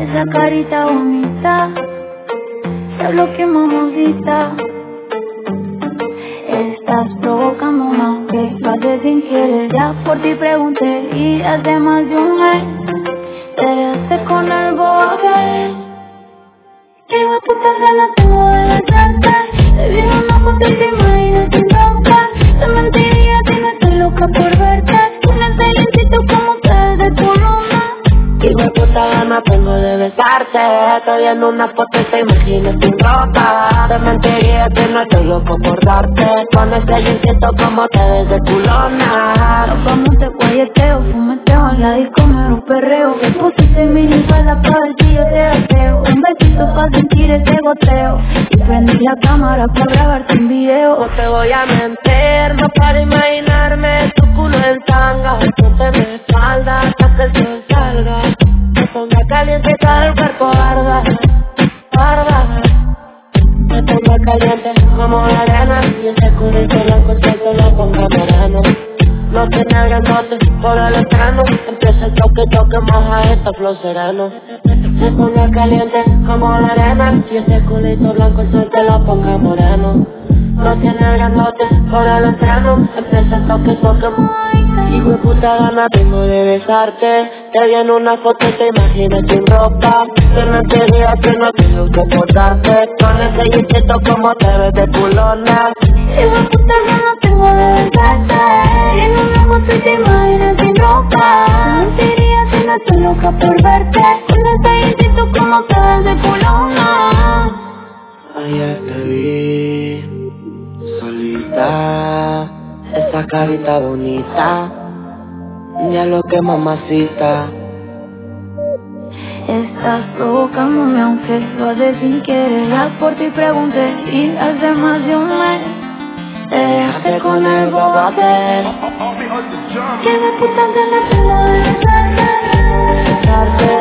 esa carita bonita, sabes que mamacita. Estás provocándome, aunque lo haces sin querer. Ya por ti pregunté y hace más de un mes te dejaste con el bobe. Qué puta ganas tengo de besarte. Te vi en una foto y te imaginas sin ropa. Te mentiría si no estoy loca por verte. Un excelentito como ustedes de tu luna. Qué puta gana tengo de besarte. Te vi en una foto y te imaginas sin ropa. Te mentiría si no estoy loco por darte. Con ese jeansito como te ves de culona. Nos vamos de guayeteo, fumeteo. En la disco me un perreo. Me pusiste mini falda para ver si yo te deseo. Un besito pa' sentir ese goteo. Y prendí la cámara pa' grabarte un video. No te voy a mentir, no para imaginarme tu culo en tanga. Ponte mi espalda hasta que el sol salga. Me ponga caliente y todo el cuerpo arda, arda. Me ponga caliente como la arena. Y ese culito blanco el sol te lo ponga moreno. No tiene grandote por el estreno. Empieza el toque, toque, moja esta flow sereno. Se pone caliente como la arena. Y ese culito blanco el sol te lo ponga moreno. No tiene grandote por el estreno. Empieza el toque, toque, hijo de puta gana tengo de besarte. Te vi en una foto y te imaginas sin ropa. Que no te digas que no tengo que portarte. Con ese jeansito como te ves de culona. Hijo de puta gana tengo de besarte. En una foto y te imaginas sin ropa. No mentiría si no estoy loca por verte. Con ese jeansito como te ves de culona. Ayer te vi solita, esa carita bonita, ya lo que mamacita. Estás provocándome aunque lo haces sin querer. Ya por ti pregunté y hace más de un mes te dejaste con el bobote. Que me puta ganas tengo de besarte.